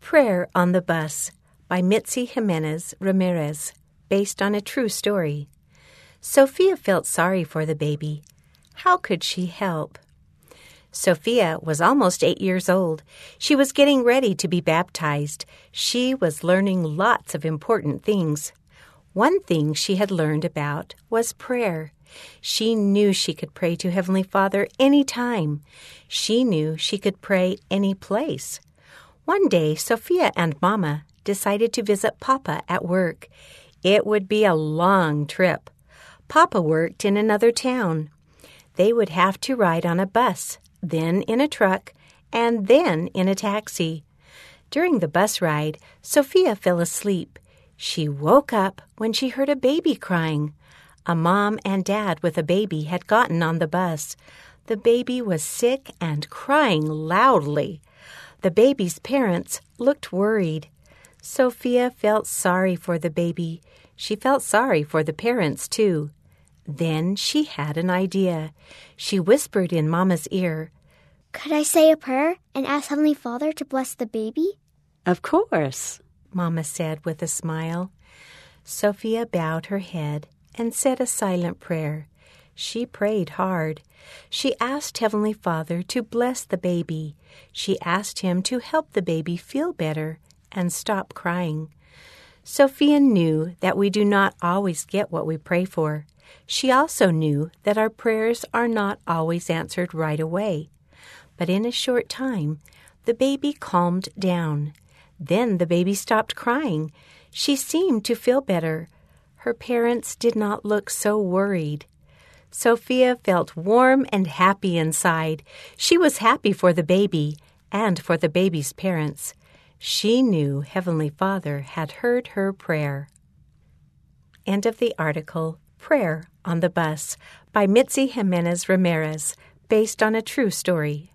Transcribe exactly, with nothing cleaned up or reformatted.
Prayer on the Bus by Mitzi Jimenez Ramirez, based on a true story. Sophia felt sorry for the baby. How could she help? Sophia was almost eight years old. She was getting ready to be baptized. She was learning lots of important things. One thing she had learned about was prayer. She knew she could pray to Heavenly Father any time. She knew she could pray any place. One day, Sophia and Mama decided to visit Papa at work. It would be a long trip. Papa worked in another town. They would have to ride on a bus, then in a truck, and then in a taxi. During the bus ride, Sophia fell asleep. She woke up when she heard a baby crying. A mom and dad with a baby had gotten on the bus. The baby was sick and crying loudly. The baby's parents looked worried. Sophia felt sorry for the baby. She felt sorry for the parents, too. Then she had an idea. She whispered in Mama's ear, "Could I say a prayer and ask Heavenly Father to bless the baby?" "Of course," Mama said with a smile. Sophia bowed her head and said a silent prayer. She prayed hard. She asked Heavenly Father to bless the baby. She asked Him to help the baby feel better and stop crying. Sophia knew that we do not always get what we pray for. She also knew that our prayers are not always answered right away. But in a short time, the baby calmed down. Then the baby stopped crying. She seemed to feel better. Her parents did not look so worried. Sophia felt warm and happy inside. She was happy for the baby and for the baby's parents. She knew Heavenly Father had heard her prayer. End of the article, Prayer on the Bus, by Mitzi Jimenez Ramirez, based on a true story.